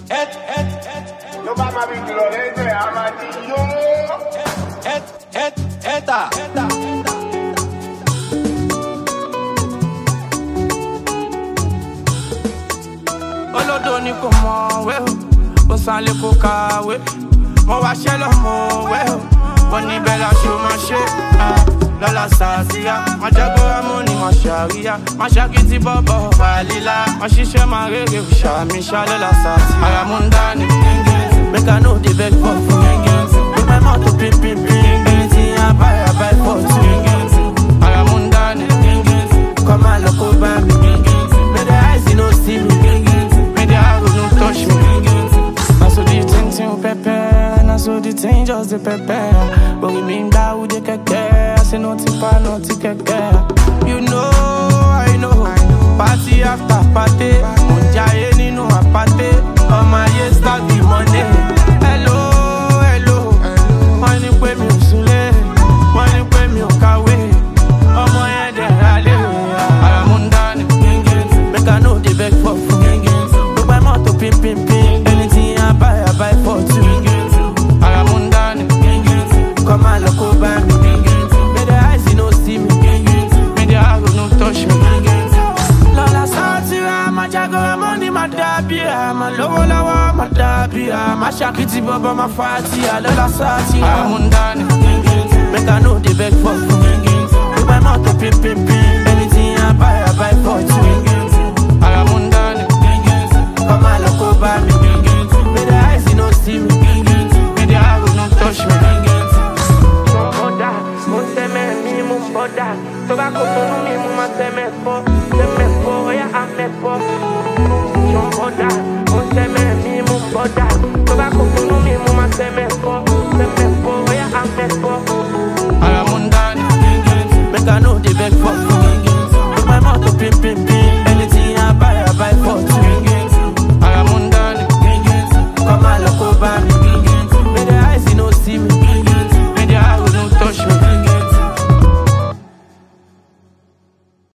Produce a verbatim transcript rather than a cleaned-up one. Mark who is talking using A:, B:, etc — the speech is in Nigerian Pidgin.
A: No va a mi florete, amarillo.
B: Eta, eta. Olodo ni kò mọ̀ wẹ́ o, ó sàn lè kó kàwé. Mo wá ṣẹ́ lọ́mọ wẹ́ o, mo ní bẹ́ẹ̀ la ṣe máa ṣe. Lọ́la sàtìyà, máa jágó rámú ni máa ṣàríyá. Máa ṣàkìtì bọ́bọ̀ wà lílá. Máa ṣiṣẹ́ máa rèrè òṣà mi ṣá lọ́la sàtìyà. Ara mú ń dání, make I know the beg for food. Make my mouth to pin pin pin. Anything I buy, I buy for two. Ara mú ń dání, come on, look over me. May the eyes you no see me. May the arrow no touch me. Now so the thing thing prepare. Now so the thing just the prepare. But we mean that we dey keke. I say no tipa, no keke. You know, I know. Party after party. Munjaye nínú apate. All my years stack the money. Hello, hello. Wọ́n ní pé mi ò súnlé. Wọ́n ní pé mi ò kàwé. Ọmọ yẹn dẹ̀ rálé. Ara mú ń dání. Make I know the beg for food. Make my mouth to pin pin pin. Anything I buy, I buy for two. Ara mú ń dání. Come on, look over me. May the eyes you no see me. May the arrow no touch me. Lola Satira, ma jago money, ma dabia, ma lowo lawa, ma dabia, ma shakiti baba, ma fatia. Lola Satira, Ara mú ń dání. Make I know the beg for food. Make my mouth to pin pin pin. Anything I buy, I buy for two. Ara mú ń dání. Come on, look over me. May the eyes you no see me. May the arrow no touch me. Moda, mo teme mi mo moda. Toba ko tonu mi mo ma teme po, teme po ya ame po. Moda, mo teme mi mo moda.